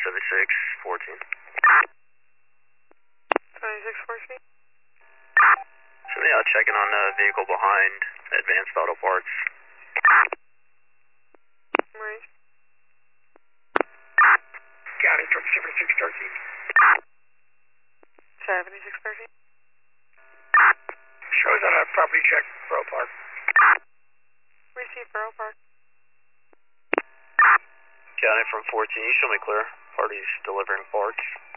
7614. 2614. So yeah, checking on the vehicle behind Advanced Auto Parts. Right. County from 7613. 7613. Shows on a property check, Borough Park. Receive Borough Park. County from 14, you show me clear. Party's delivering parts.